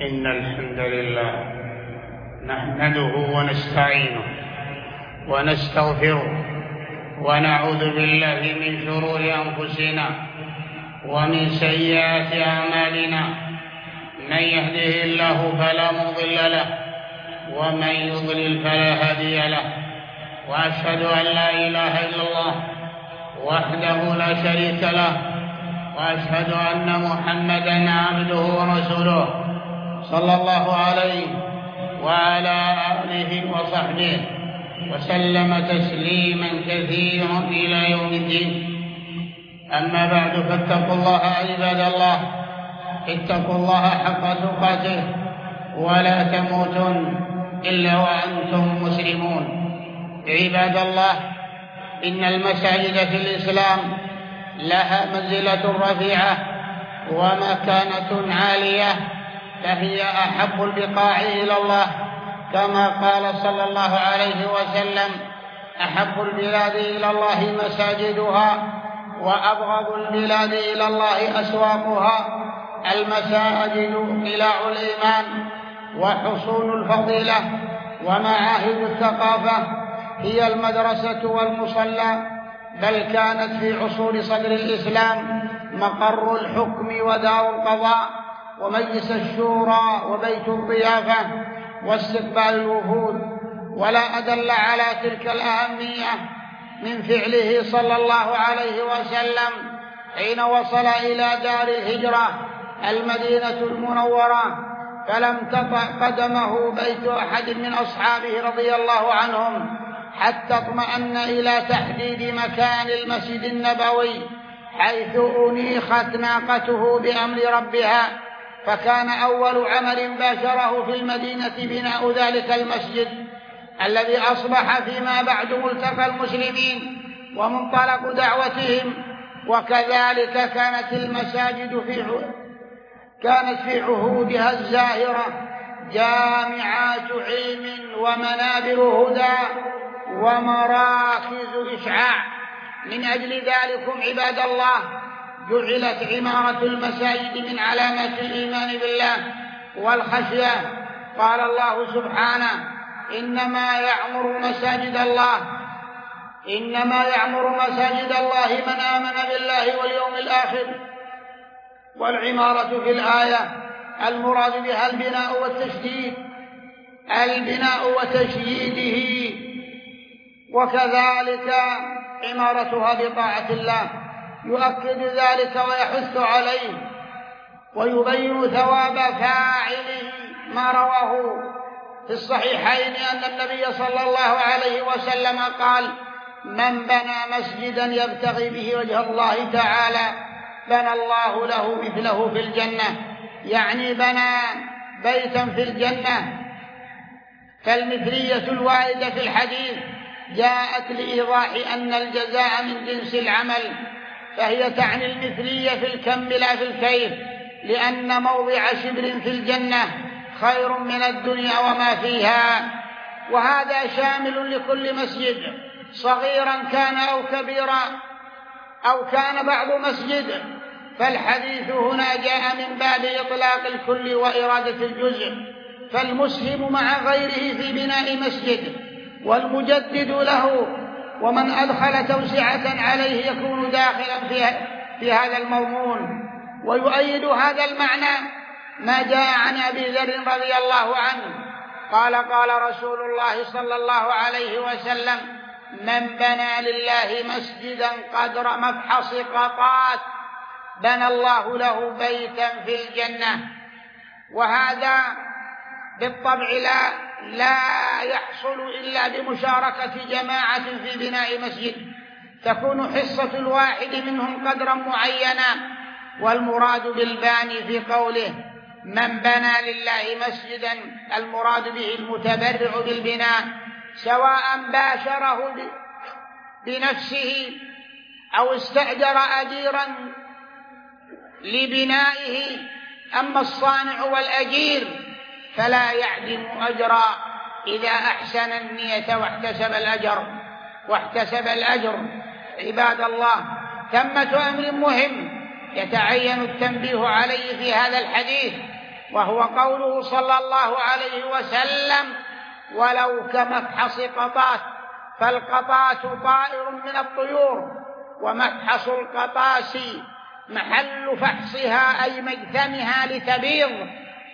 إن الحمد لله نحمده ونستعينه ونستغفره ونعوذ بالله من شرور أنفسنا ومن سيئات أعمالنا. من يهده الله فلا مضل له ومن يضلل فلا هادي له، وأشهد أن لا إله إلا الله وحده لا شريك له، وأشهد أن محمدًا عبده ورسوله صلى الله عليه وعلى آله وصحبه وسلم تسليما كثيرا إلى يوم الدين. أما بعد، فاتقوا الله عباد الله، اتقوا الله حق تقاته ولا تموتن إلا وأنتم مسلمون. عباد الله، إن المساجد في الإسلام لها منزلة رفيعة ومكانة عالية، فهي أحب البقاع إلى الله، كما قال صلى الله عليه وسلم: أحب البلاد إلى الله مساجدها وأبغض البلاد إلى الله أسواقها. المساجد قلاع الإيمان وحصون الفضيلة ومعاهد الثقافة، هي المدرسة والمصلى، بل كانت في عصور صدر الإسلام مقر الحكم ودار القضاء ومجلس الشورى وبيت الضيافة واستقبال الوفود. ولا أدل على تلك الأهمية من فعله صلى الله عليه وسلم حين وصل إلى دار الهجرة المدينة المنورة، فلم تطأ قدمه بيت أحد من أصحابه رضي الله عنهم حتى اطمأن إلى تحديد مكان المسجد النبوي، حيث أنيخت ناقته بأمر ربها. فكان أول عمل باشره في المدينة بناء ذلك المسجد الذي أصبح فيما بعد ملتقى المسلمين ومنطلق دعوتهم. وكذلك كانت المساجد في عهودها الزاهرة جامعات علم ومنابر هدى ومراكز إشعاع. من أجل ذلكم عباد الله جعلت عمارة المساجد من علامات الإيمان بالله والخشية. قال الله سبحانه: إنما يعمر مساجد الله من آمن بالله واليوم الآخر. والعمارة في الآية المراد بها البناء وتشييده، وكذلك عمارتها بطاعة الله. يؤكد ذلك ويحث عليه ويبين ثواب فاعله ما رواه في الصحيحين أن النبي صلى الله عليه وسلم قال: من بنى مسجدا يبتغي به وجه الله تعالى بنى الله له مثله في الجنة، يعني بنى بيتا في الجنة. فالمثلية الواردة في الحديث جاءت لإيضاح أن الجزاء من جنس العمل، فهي تعني المثلية في الكم لا في الكيف، لأن موضع شبر في الجنة خير من الدنيا وما فيها. وهذا شامل لكل مسجد، صغيرا كان أو كبيرا أو كان بعض مسجد. فالحديث هنا جاء من باب إطلاق الكل وإرادة الجزء، فالمسهم مع غيره في بناء مسجد والمجدد له، ومن أدخل توسعة عليه يكون داخلا في هذا المضمون. ويؤيد هذا المعنى ما جاء عن أبي ذر رضي الله عنه قال: قال رسول الله صلى الله عليه وسلم: من بنى لله مسجدا قدر مفحص قطات بنى الله له بيتا في الجنة. وهذا بالطبع لا يحصل إلا بمشاركة جماعة في بناء مسجد، تكون حصة الواحد منهم قدرا معينا. والمراد بالباني في قوله من بنى لله مسجدا المراد به المتبرع بالبناء، سواء باشره بنفسه أو استأجر أجيرا لبنائه. أما الصانع والأجير فلا يعدم أجرا إذا أحسن النية واحتسب الأجر. عباد الله، ثمة أمر مهم يتعين التنبيه عليه في هذا الحديث، وهو قوله صلى الله عليه وسلم: ولو كمفحص قطات، فالقطات طائر من الطيور، ومفحص القطاس محل فحصها أي مجثمها لتبيض.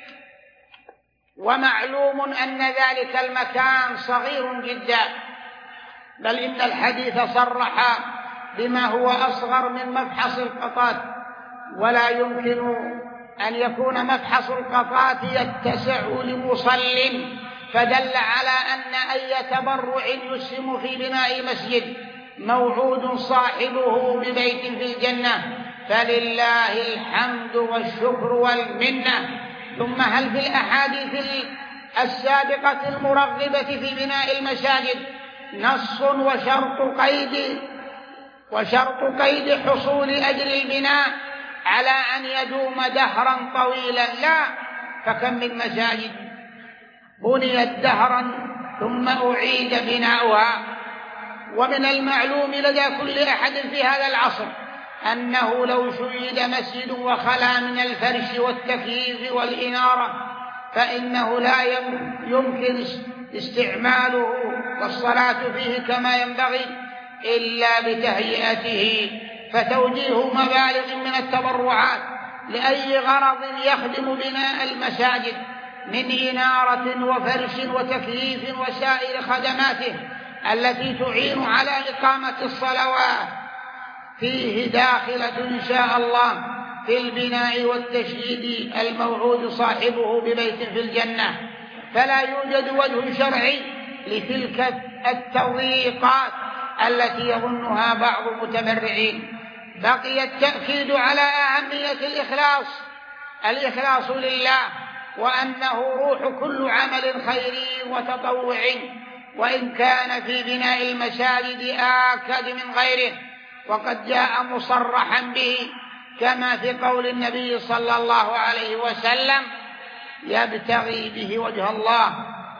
ومعلوم أن ذلك المكان صغير جدا، بل إن الحديث صرح بما هو أصغر من مفحص القطات، ولا يمكن أن يكون مفحص القطات يتسع لمصل، فدل على أن أي تبرع يسهم في بناء مسجد موعود صاحبه ببيت في الجنة، فلله الحمد والشكر والمنة. ثم هل في الأحاديث السابقة المرغبة في بناء المساجد نص وشرط قيد حصول أجر البناء على أن يدوم دهرا طويلا؟ لا، فكم من مساجد بنيت دهرا ثم أعيد بناؤها. ومن المعلوم لدى كل أحد في هذا العصر أنه لو شيد مسجد وخلا من الفرش والتكييف والإنارة فإنه لا يمكن استعماله والصلاة فيه كما ينبغي إلا بتهيئته، فتوجيه مبالغ من التبرعات لأي غرض يخدم بناء المساجد من إنارة وفرش وتكييف وسائر خدماته التي تعين على إقامة الصلوات فيه داخلة إن شاء الله في البناء والتشييد الموعود صاحبه ببيت في الجنة. فلا يوجد وجه شرعي لتلك التضييقات التي يظنها بعض المتبرعين. بقي التأكيد على أهمية الإخلاص لله، وأنه روح كل عمل خيري وتطوع، وإن كان في بناء المساجد آكد من غيره، وقد جاء مصرحا به كما في قول النبي صلى الله عليه وسلم: يبتغي به وجه الله.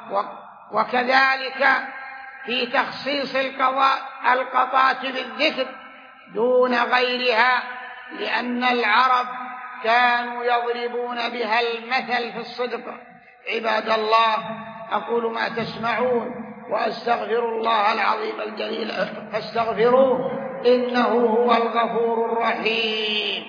وكذلك في تخصيص القطات بالذكر دون غيرها، لأن العرب كانوا يضربون بها المثل في الصدق. عباد الله، أقول ما تسمعون وأستغفر الله العظيم الجليل فاستغفروه إنه هو الغفور الرحيم.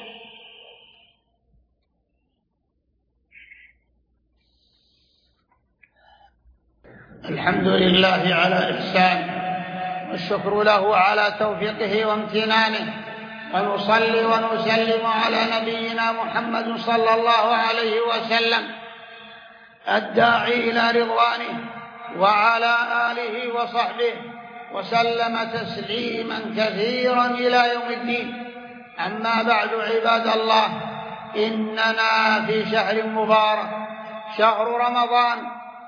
الحمد لله على إحسانه، والشكر له على توفيقه وامتنانه، ونصلي ونسلم على نبينا محمد صلى الله عليه وسلم الداعي إلى رضوانه وعلى آله وصحبه وسلم تسليما كثيرا إلى يوم الدين. أما بعد، عباد الله، إننا في شهر مبارك، شهر رمضان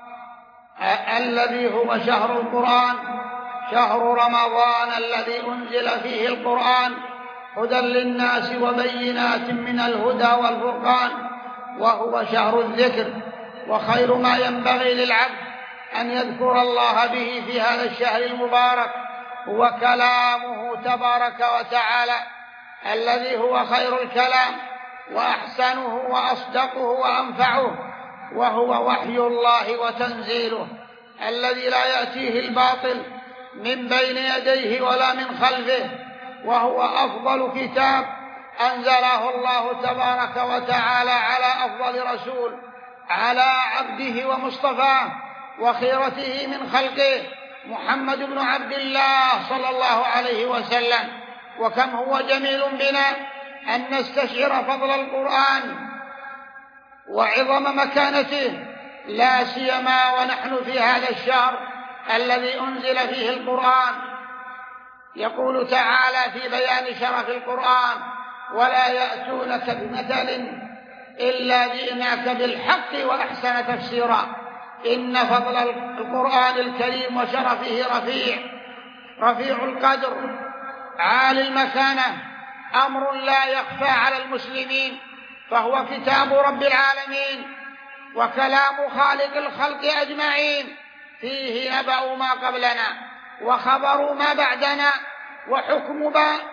الذي هو شهر القرآن، شهر رمضان الذي أنزل فيه القرآن هدى للناس وبينات من الهدى والفرقان، وهو شهر الذكر. وخير ما ينبغي للعبد أن يذكر الله به في هذا الشهر المبارك هو كلامه تبارك وتعالى، الذي هو خير الكلام وأحسنه وأصدقه وأنفعه، وهو وحي الله وتنزيله الذي لا يأتيه الباطل من بين يديه ولا من خلفه، وهو أفضل كتاب أنزله الله تبارك وتعالى على أفضل رسول، على عبده ومصطفاه وخيرته من خلقه محمد بن عبد الله صلى الله عليه وسلم. وكم هو جميل بنا أن نستشعر فضل القرآن وعظم مكانته، لا سيما ونحن في هذا الشهر الذي أنزل فيه القرآن. يقول تعالى في بيان شرف القرآن: ولا يأتونك بمثل إلا جئناك بالحق وأحسن تفسيرا. إن فضل القرآن الكريم وشرفه رفيع القدر عالي المكانة، أمر لا يخفى على المسلمين، فهو كتاب رب العالمين وكلام خالق الخلق أجمعين، فيه نبأ ما قبلنا وخبر ما بعدنا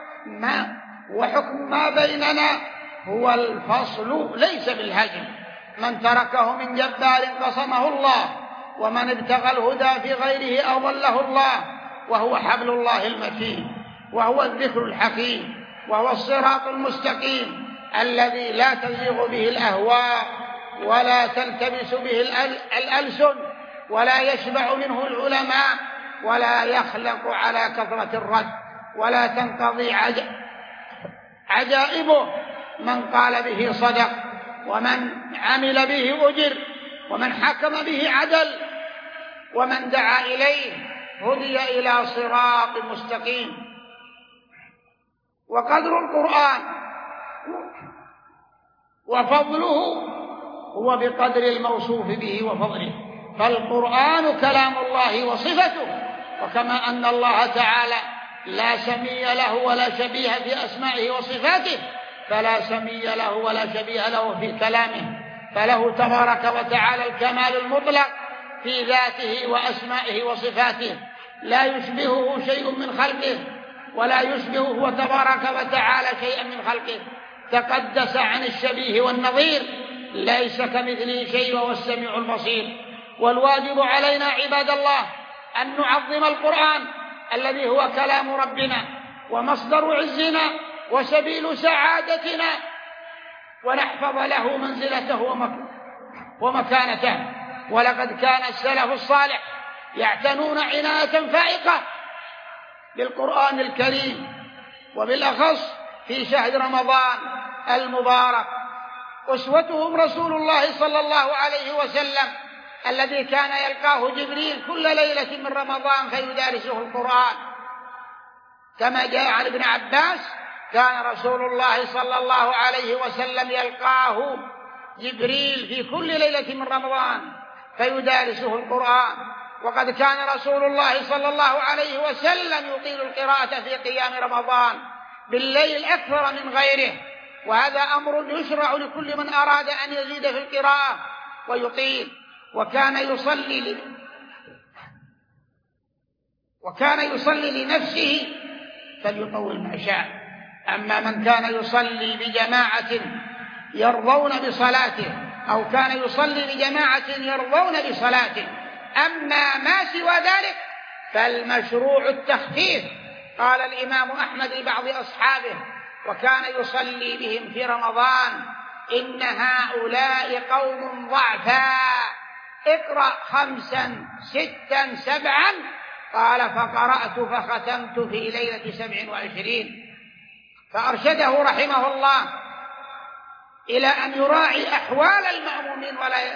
وحكم ما بيننا، هو الفصل ليس بالهجم، من تركه من جبار قصمه الله، ومن ابتغى الهدى في غيره أضله الله، وهو حبل الله المتين، وهو الذكر الحكيم، وهو الصراط المستقيم الذي لا تزيغ به الأهواء ولا تلتبس به الألسن ولا يشبع منه العلماء ولا يخلق على كثرة الرد ولا تنقضي عجائبه. من قال به صدق، ومن عمل به أجر، ومن حكم به عدل، ومن دعا إليه هدي إلى صراط مستقيم. وقدر القرآن وفضله هو بقدر الموصوف به وفضله، فالقرآن كلام الله وصفته، وكما أن الله تعالى لا سمي له ولا شبيه في أسمائه وصفاته، فلا سمي له ولا شبيه له في كلامه، فله تبارك وتعالى الكمال المطلق في ذاته وأسمائه وصفاته، لا يشبهه شيء من خلقه ولا يشبه هو تبارك وتعالى شيئا من خلقه، تقدس عن الشبيه والنظير، ليس كمثله شيء وهو السميع البصير. والواجب علينا عباد الله أن نعظم القرآن الذي هو كلام ربنا ومصدر عزنا وسبيل سعادتنا، ونحفظ له منزلته ومكانته. ولقد كان السلف الصالح يعتنون عناية فائقة بالقرآن الكريم، وبالأخص في شهر رمضان المبارك. أسوتهم رسول الله صلى الله عليه وسلم الذي كان يلقاه جبريل كل ليلة من رمضان فيدارسه القرآن، كما جاء عن ابن عباس كان رسول الله صلى الله عليه وسلم يلقاه جبريل في كل ليلة من رمضان فيدارسه القرآن. وقد كان رسول الله صلى الله عليه وسلم يطيل القراءة في قيام رمضان بالليل أكثر من غيره، وهذا أمر يشرع لكل من أراد أن يزيد في القراءة ويطيل. وكان يصلي لنفسه فليطول ما شاء. أما من كان يصلي بجماعة يرضون بصلاته، أو كان يصلي لجماعة يرضون بصلاته، أما ما سوى ذلك فالمشروع التخفيف. قال الإمام أحمد لبعض أصحابه وكان يصلي بهم في رمضان: إن هؤلاء قوم ضعفاء، اقرأ 5 6 7. قال: فقرأت فختمت في ليلة 27. فأرشده رحمه الله إلى أن يراعي أحوال المأمومين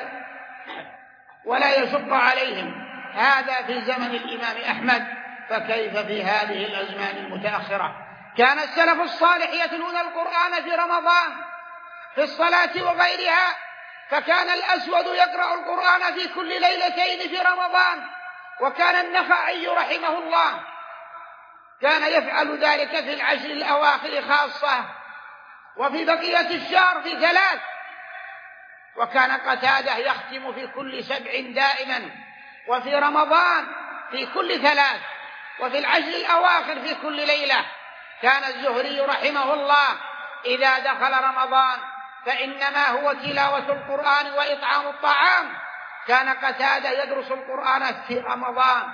ولا يشق عليهم. هذا في زمن الإمام أحمد، فكيف في هذه الأزمان المتأخرة؟ كان السلف الصالح يتلون القرآن في رمضان في الصلاة وغيرها، فكان الأسود يقرأ القرآن في كل ليلتين في رمضان، وكان النخعي رحمه الله كان يفعل ذلك في العشر الأواخر خاصة، وفي بقية الشهر في 3. وكان قتادة يختم في كل 7 دائما، وفي رمضان في كل 3، وفي العشر الأواخر في كل ليلة. كان الزهري رحمه الله إذا دخل رمضان فإنما هو تلاوة القرآن وإطعام الطعام. كان قتادة يدرس القرآن في رمضان.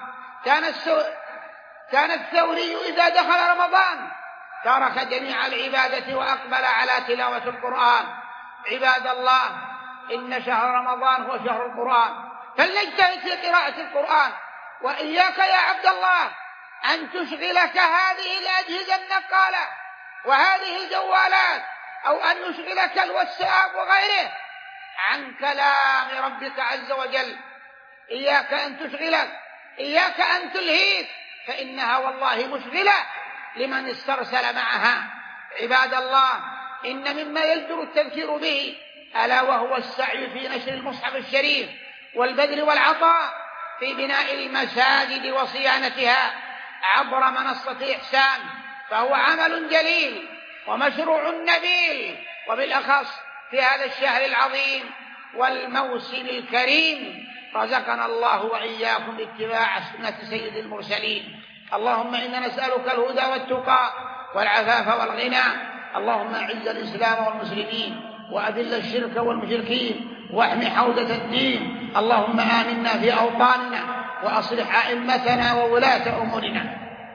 كان الثوري إذا دخل رمضان ترك جميع العبادة وأقبل على تلاوة القرآن. عباد الله، إن شهر رمضان هو شهر القرآن، فلنجتهد في قراءة القرآن. وإياك يا عبد الله أن تشغلك هذه الأجهزة النقالة وهذه الجوالات، أو أن يشغلك الواتساب وغيره عن كلام ربك عز وجل. إياك أن تشغلك، إياك أن تلهيك، فإنها والله مشغلة لمن استرسل معها. عباد الله، إن مما يجدر التذكير به ألا وهو السعي في نشر المصحف الشريف والبذل والعطاء في بناء المساجد وصيانتها عبر منصة إحسان، فهو عمل جليل ومشروع نبيل، وبالأخص في هذا الشهر العظيم والموسم الكريم. رزقنا الله وإياكم اتباع سنة سيد المرسلين. اللهم إنا نسألك الهدى والتقى والعفاف والغنى. اللهم أعز الإسلام والمسلمين، وأذل الشرك والمشركين، واحم حوزة الدين. اللهم آمنا في أوطاننا وأصلح أئمتنا وولاة أمورنا.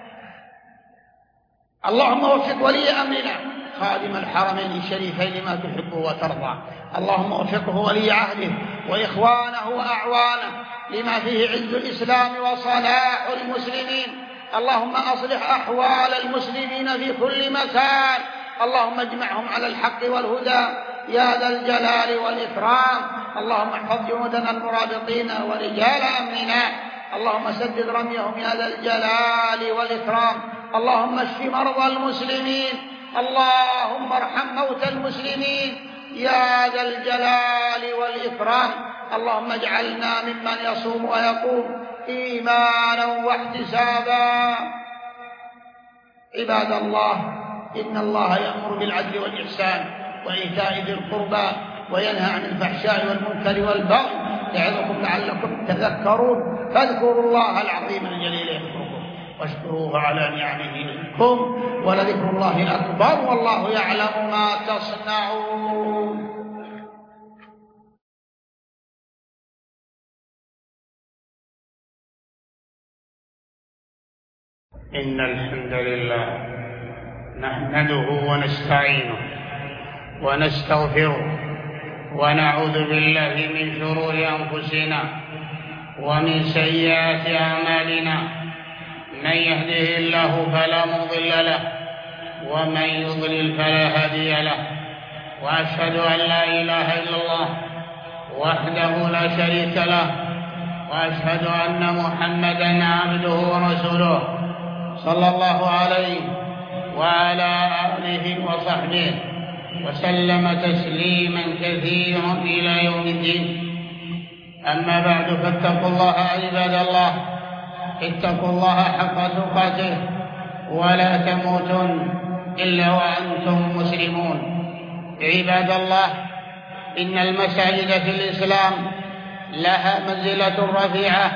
اللهم وفق ولي أمرنا خادم الحرمين الشريفين لما تحب وترضى. اللهم وفقه ولي عهده وإخوانه وأعوانه لما فيه عز الإسلام وصلاح المسلمين. اللهم أصلح أحوال المسلمين في كل مكان. اللهم اجمعهم على الحق والهدى يا ذا الجلال والإكرام. اللهم احفظ جنودنا المرابطين ورجال أمننا. اللهم سدد رميهم يا ذا الجلال والإكرام. اللهم اشف مرضى المسلمين. اللهم ارحم موتى المسلمين يا ذا الجلال والإكرام. اللهم اجعلنا ممن يصوم ويقوم إيمانا واحتسابا. عباد الله، إن الله يأمر بالعدل والإحسان وإيتاء ذي القربى وينهى عن الفحشاء والمنكر والبغي يعظكم لعلكم تذكرون. فاذكروا الله العظيم الجليل يذكركم واشكروه على نعمه يزدكم ولذكر الله أكبر والله يعلم ما تصنعون. إن الحمد لله نحمده ونستعينه ونستغفره ونعوذ بالله من شرور أنفسنا ومن سيئات أعمالنا. من يهده الله فلا مضل له ومن يضلل فلا هادي له. وأشهد أن لا إله إلا الله وحده لا شريك له وأشهد أن محمدًا عبده ورسوله صلى الله عليه وعلى آله وصحبه وسلم تسليما كثيرا إلى يوم الدين. أما بعد، فاتقوا الله عباد الله، اتقوا الله حق تقاته ولا تموتن إلا وأنتم مسلمون. عباد الله، إن المساجد في الإسلام لها منزلة رفيعة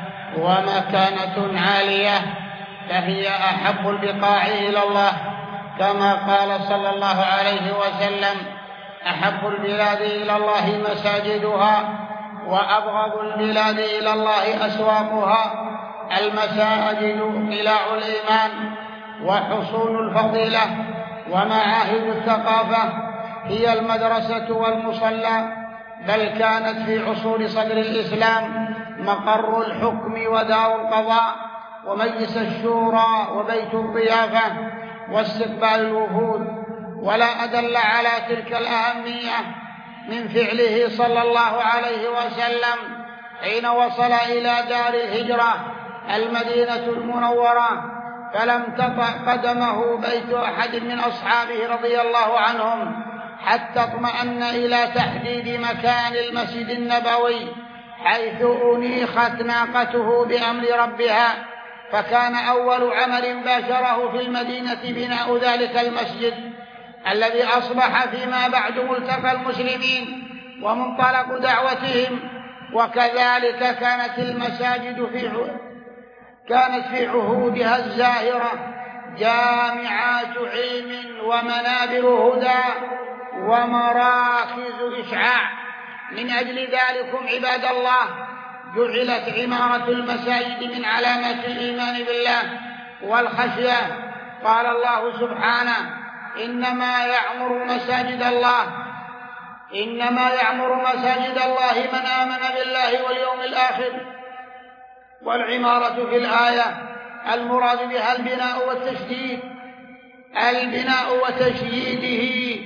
ومكانة عالية، فهي أحب البقاع إلى الله، كما قال صلى الله عليه وسلم: أحب البلاد إلى الله مساجدها وأبغض البلاد إلى الله أسواقها. المساجد قلاع الإيمان وحصول الفضيلة ومعاهد الثقافة، هي المدرسة والمصلى، بل كانت في عصور صدر الإسلام مقر الحكم ودار القضاء ومجلس الشورى وبيت الضيافة واستقبال الوفود. ولا أدل على تلك الأهمية من فعله صلى الله عليه وسلم حين وصل إلى دار الهجرة المدينة المنورة، فلم تطأ قدمه بيت أحد من أصحابه رضي الله عنهم حتى اطمأن إلى تحديد مكان المسجد النبوي، حيث أنيخت ناقته بأمر ربها. فكان أول عمل باشره في المدينة بناء ذلك المسجد الذي أصبح فيما بعد ملتقى المسلمين ومنطلق دعوتهم. وكذلك كانت المساجد في عهودها الزاهرة جامعات علم ومنابر هدى ومراكز إشعاع. من أجل ذلكم عباد الله جعلت عمارة المساجد من علامات الإيمان بالله والخشية. قال الله سبحانه: إنما يعمر مساجد الله من آمن بالله واليوم الآخر. والعمارة في الآية المراد بها البناء وتشييده،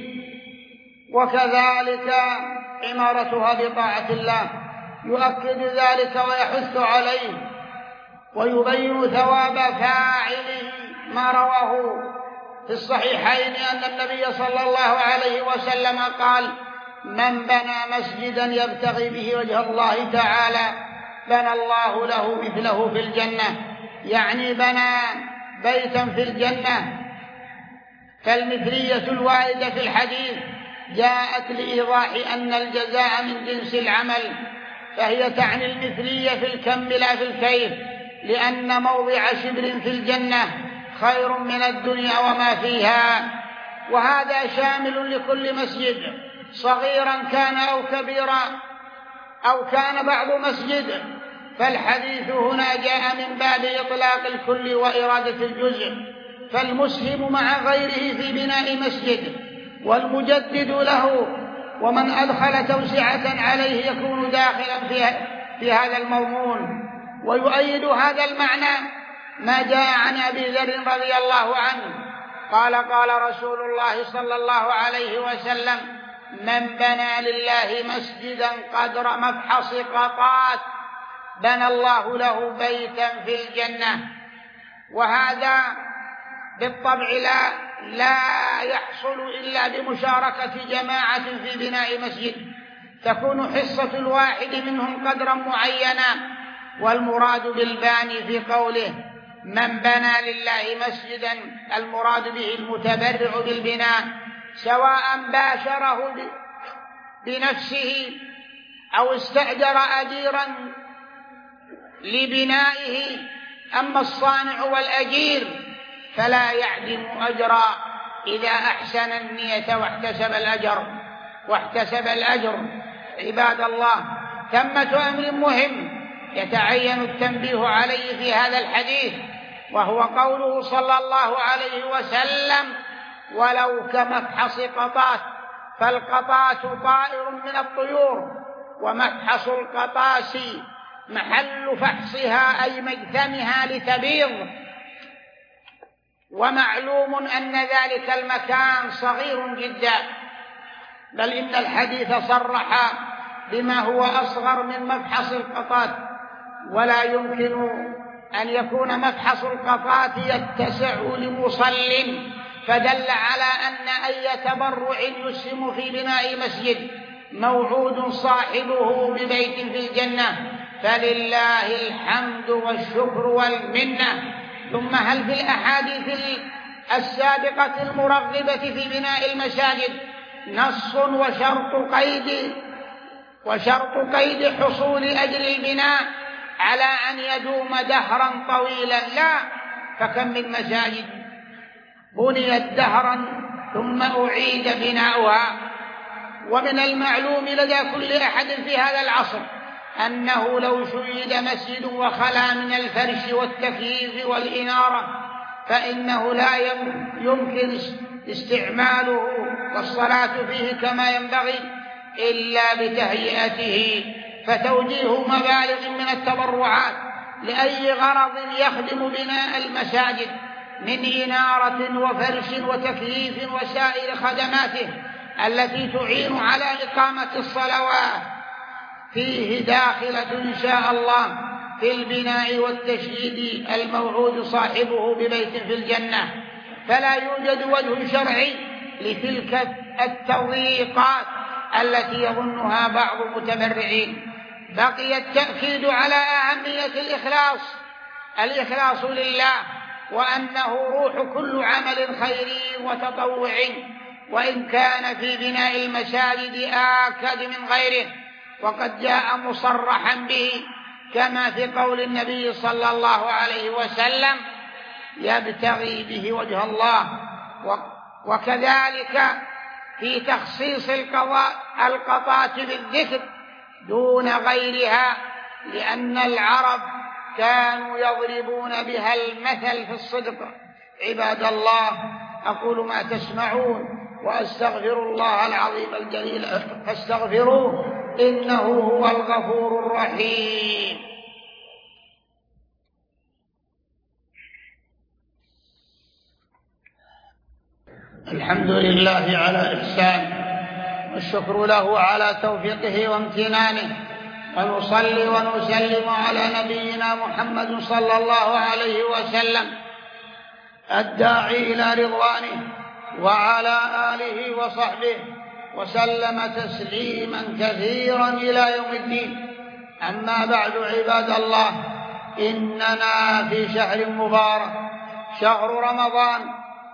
وكذلك عمارتها بطاعة الله. يؤكد ذلك ويحث عليه ويبين ثواب فاعله ما رواه في الصحيحين أن النبي صلى الله عليه وسلم قال: من بنى مسجدا يبتغي به وجه الله تعالى بنى الله له مثله في الجنة، يعني بنى بيتا في الجنة. فالمثلية الواردة في الحديث جاءت لإيضاح أن الجزاء من جنس العمل، فهي تعني المثلية في الكم لا في الكيف، لأن موضع شبر في الجنة خير من الدنيا وما فيها. وهذا شامل لكل مسجد صغيرا كان أو كبيرا، أو كان بعض مسجد، فالحديث هنا جاء من باب إطلاق الكل وإرادة الجزء، فالمسهم مع غيره في بناء مسجد والمجدد له، ومن أدخل توسعة عليه يكون داخلا في هذا المضمون. ويؤيد هذا المعنى ما جاء عن أبي ذر رضي الله عنه قال قال رسول الله صلى الله عليه وسلم: من بنى لله مسجدا قدر مفحص قطات بنى الله له بيتا في الجنة. وهذا بالطبع لا يحصل إلا بمشاركة جماعة في بناء مسجد، تكون حصة الواحد منهم قدرا معينا. والمراد بالباني في قوله من بنى لله مسجدا المراد به المتبرع بالبناء، سواء باشره بنفسه أو استأجر أجيرا لبنائه. أما الصانع والأجير فلا يعدم أجرا إذا أحسن النية واحتسب الأجر. عباد الله، ثمة أمر مهم يتعين التنبيه عليه في هذا الحديث، وهو قوله صلى الله عليه وسلم: ولو كمفحص قطات. فالقطات طائر من الطيور، ومفحص القطاس محل فحصها أي مجتمها لتبيض. ومعلوم أن ذلك المكان صغير جدا، بل إن الحديث صرح بما هو أصغر من مفحص القطات، ولا يمكن أن يكون مفحص القطات يتسع لمصل، فدل على أن أي تبرع يسهم في بناء مسجد موعود صاحبه ببيت في الجنة، فلله الحمد والشكر والمنة. ثم هل في الأحاديث السابقة المرغبة في بناء المساجد نص وشرط قيد حصول أجر البناء على أن يدوم دهرا طويلا؟ لا، فكم من مساجد بنيت دهرا ثم أعيد بناؤها. ومن المعلوم لدى كل أحد في هذا العصر أنه لو شيد مسجد وخلا من الفرش والتكييف والإنارة فإنه لا يمكن استعماله والصلاة فيه كما ينبغي إلا بتهيئته. فتوجيه مبالغ من التبرعات لأي غرض يخدم بناء المساجد من إنارة وفرش وتكييف وسائر خدماته التي تعين على إقامة الصلوات فيه داخلة إن شاء الله في البناء والتشييد الموعود صاحبه ببيت في الجنة. فلا يوجد وجه شرعي لتلك التضييقات التي يظنها بعض المتبرعين. بقي التأكيد على أهمية الإخلاص لله، وأنه روح كل عمل خيري وتطوع، وإن كان في بناء المساجد آكد من غيره، وقد جاء مصرحا به كما في قول النبي صلى الله عليه وسلم: يبتغي به وجه الله. وكذلك في تخصيص القطات بالذكر دون غيرها، لأن العرب كانوا يضربون بها المثل في الصدق. عباد الله، أقول ما تسمعون وأستغفر الله العظيم الجليل فاستغفروه إنه هو الغفور الرحيم. الحمد لله على إحسانه، والشكر له على توفيقه وامتنانه، ونصلي ونسلم على نبينا محمد صلى الله عليه وسلم الداعي إلى رضوانه وعلى آله وصحبه وسلم تسليما كثيرا إلى يوم الدين. أما بعد، عباد الله، إننا في شهر مبارك، شهر رمضان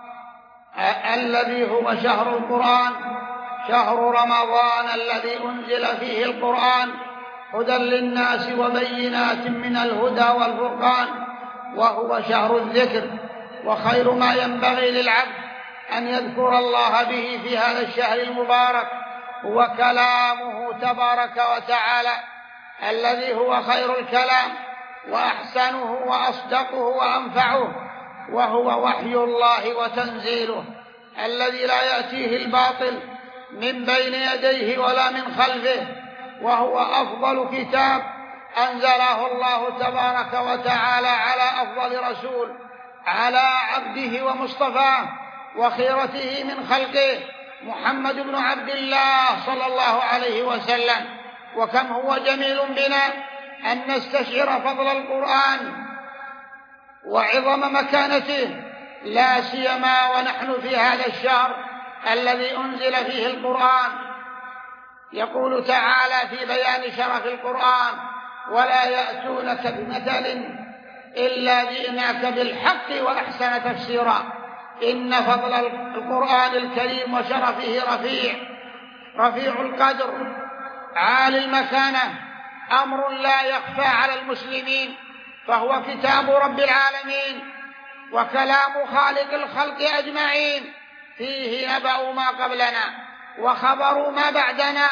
الذي هو شهر القرآن، شهر رمضان الذي أنزل فيه القرآن هدى للناس وبينات من الهدى والفرقان، وهو شهر الذكر. وخير ما ينبغي للعبد أن يذكر الله به في هذا الشهر المبارك هو كلامه تبارك وتعالى الذي هو خير الكلام وأحسنه وأصدقه وأنفعه، وهو وحي الله وتنزيله الذي لا يأتيه الباطل من بين يديه ولا من خلفه، وهو أفضل كتاب أنزله الله تبارك وتعالى على أفضل رسول، على عبده ومصطفاه وخيرته من خلقه محمد بن عبد الله صلى الله عليه وسلم. وكم هو جميل بنا أن نستشعر فضل القرآن وعظم مكانته، لا سيما ونحن في هذا الشهر الذي أنزل فيه القرآن. يقول تعالى في بيان شرف القرآن: ولا يأتونك بمثل إلا جئناك بالحق وأحسن تفسيرا. إن فضل القرآن الكريم وشرفه رفيع القدر عالي المكانة، أمر لا يخفى على المسلمين، فهو كتاب رب العالمين وكلام خالق الخلق أجمعين، فيه نبأ ما قبلنا وخبر ما بعدنا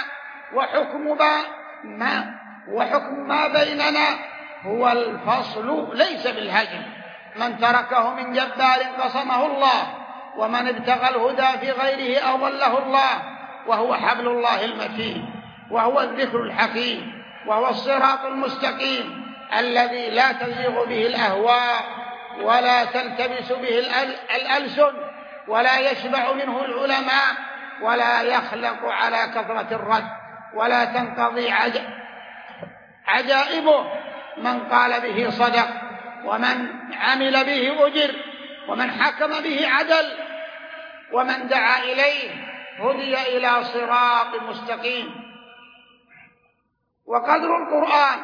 وحكم ما بيننا، هو الفصل ليس بالهجم. من تركه من جبار قصمه الله، ومن ابتغى الهدى في غيره أضله الله، وهو حبل الله المتين، وهو الذكر الحكيم، وهو الصراط المستقيم الذي لا تزيغ به الأهواء ولا تلتبس به الألسن ولا يشبع منه العلماء ولا يخلق على كثرة الرد ولا تنقضي عجائبه. من قال به صدق، ومن عمل به أجر، ومن حكم به عدل، ومن دعا إليه هدي إلى صراط مستقيم. وقدر القرآن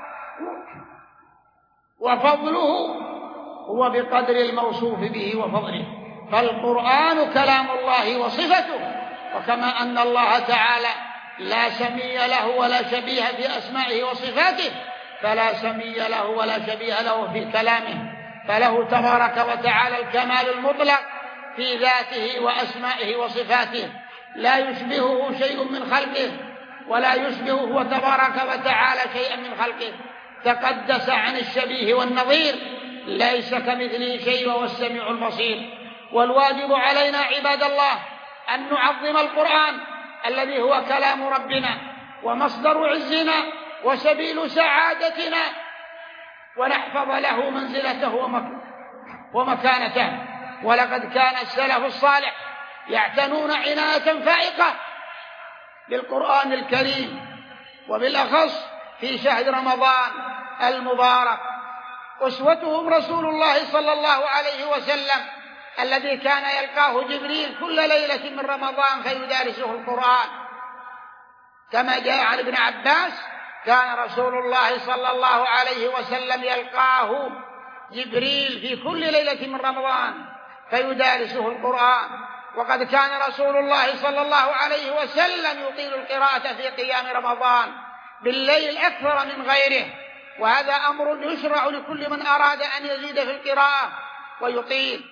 وفضله هو بقدر الموصوف به وفضله، فالقرآن كلام الله وصفته، وكما أن الله تعالى لا سمي له ولا شبيه في أسمائه وصفاته، فلا سمي له ولا شبيه له في كلامه، فله تبارك وتعالى الكمال المطلق في ذاته وأسمائه وصفاته، لا يشبهه شيء من خلقه ولا يشبه هو تبارك وتعالى شيئا من خلقه، تقدس عن الشبيه والنظير، ليس كمثله شيء وهو السميع البصير. والواجب علينا عباد الله أن نعظم القرآن الذي هو كلام ربنا ومصدر عزنا وسبيل سعادتنا، ونحفظ له منزلته ومكانته. ولقد كان السلف الصالح يعتنون عناية فائقة بالقرآن الكريم، وبالأخص في شهر رمضان المبارك. أسوتهم رسول الله صلى الله عليه وسلم الذي كان يلقاه جبريل كل ليلة من رمضان فيدارسه القرآن، كما جاء عن ابن عباس: كان رسول الله صلى الله عليه وسلم يلقاه جبريل في كل ليلة من رمضان فيدارسه القرآن. وقد كان رسول الله صلى الله عليه وسلم يطيل القراءة في قيام رمضان بالليل أكثر من غيره، وهذا أمر يشرع لكل من أراد أن يزيد في القراءة ويطيل.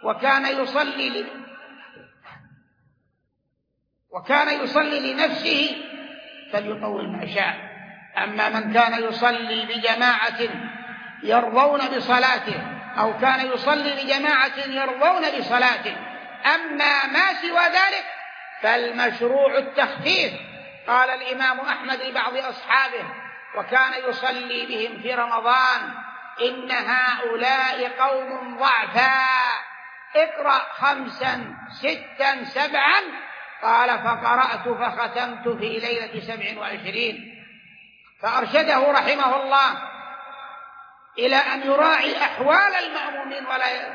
وكان يصلي لنفسه فليطول ما شاء. أما من كان يصلي بجماعة يرضون بصلاته، أو كان يصلي بجماعة يرضون بصلاته، أما ما سوى ذلك فالمشروع التخفيف. قال الإمام أحمد لبعض أصحابه وكان يصلي بهم في رمضان: إن هؤلاء قوم ضعفاء، اقرأ 5 6 7. قال: فقرأت فختمت في ليلة 27. فأرشده رحمه الله إلى أن يراعي أحوال المأمومين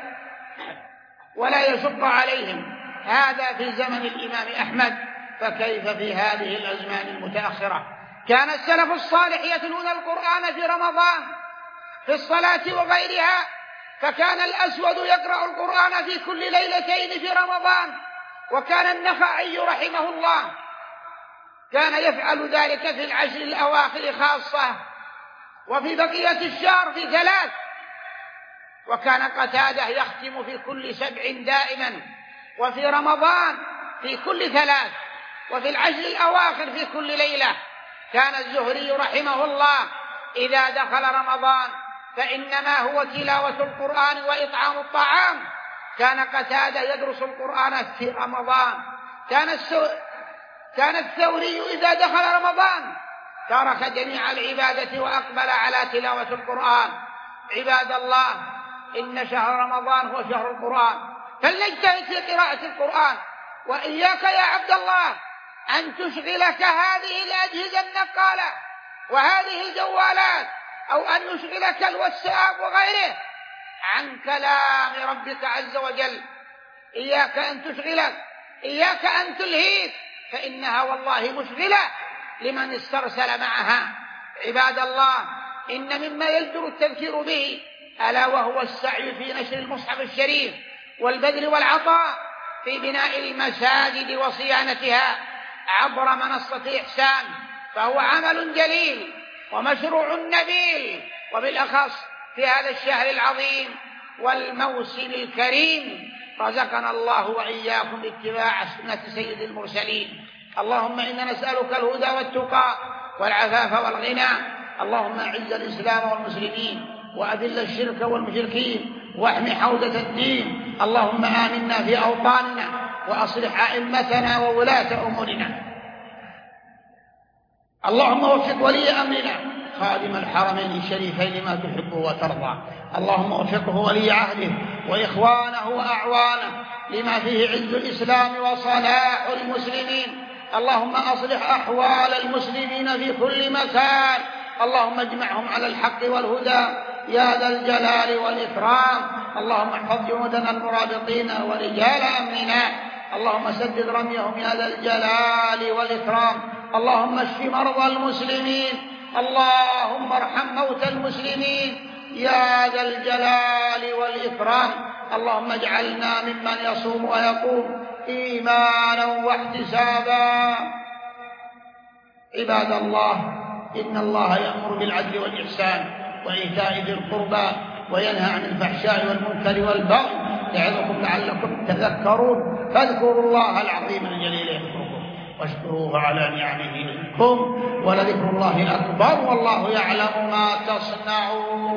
ولا يشق عليهم. هذا في زمن الإمام أحمد، فكيف في هذه الأزمان المتأخرة؟ كان السلف الصالح يتلون القرآن في رمضان في الصلاة وغيرها، فكان الأسود يقرأ القرآن في كل ليلتين في رمضان، وكان النخعي رحمه الله كان يفعل ذلك في العشر الأواخر خاصة، وفي بقية الشهر في 3، وكان قتادة يختم في كل 7 دائما، وفي رمضان في كل 3، وفي العشر الأواخر في كل ليلة. كان الزهري رحمه الله إذا دخل رمضان فإنما هو تلاوة القرآن وإطعام الطعام. كان قتادة يدرس القرآن في رمضان. كان الثوري إذا دخل رمضان ترك جميع العبادة وأقبل على تلاوة القرآن. عباد الله، إن شهر رمضان هو شهر القرآن، فلنجتهد في قراءة القرآن. وإياك يا عبد الله أن تشغلك هذه الأجهزة النقالة وهذه الجوالات، أو أن يشغلك الواتساب وغيره عن كلام ربك عز وجل. إياك أن تشغلك، إياك أن تلهيك، فإنها والله مشغلة لمن استرسل معها. عباد الله، إن مما يجدر التذكير به ألا وهو السعي في نشر المصحف الشريف والبذل والعطاء في بناء المساجد وصيانتها عبر منصة إحسان، فهو عمل جليل ومشروع نبيل، وبالأخص في هذا الشهر العظيم والموسم الكريم. رزقنا الله وإياكم اتباع سنة سيد المرسلين. اللهم إنا نسألك الهدى والتقى والعفاف والغنى. اللهم أعز الإسلام والمسلمين وأذل الشرك والمشركين واحم حوزة الدين. اللهم آمنا في أوطاننا وأصلح أئمتنا وولاة أمورنا. اللهم وفق ولي أمرنا خادم الحرمين الشريفين لما تحب وترضى. اللهم وفقه ولي عهده وإخوانه وأعوانه لما فيه عز الإسلام وصلاح المسلمين. اللهم أصلح أحوال المسلمين في كل مكان. اللهم اجمعهم على الحق والهدى يا ذا الجلال والإكرام. اللهم احفظ جنودنا المرابطين ورجال أمننا. اللهم سدد رميهم يا ذا الجلال والإكرام. اللهم اشف مرضى المسلمين. اللهم ارحم موتى المسلمين يا ذا الجلال والإكرام. اللهم اجعلنا ممن يصوم ويقوم إيمانا واحتسابا. عباد الله، إن الله يأمر بالعدل والإحسان وإيتاء ذي القربى وينهى عن الفحشاء والمنكر والبغي يعظكم لعلكم تذكرون. فاذكروا الله العظيم الجليل يذكركم واشكروه على نعمه يزدكم ولذكر الله أكبر والله يعلم ما تصنعون.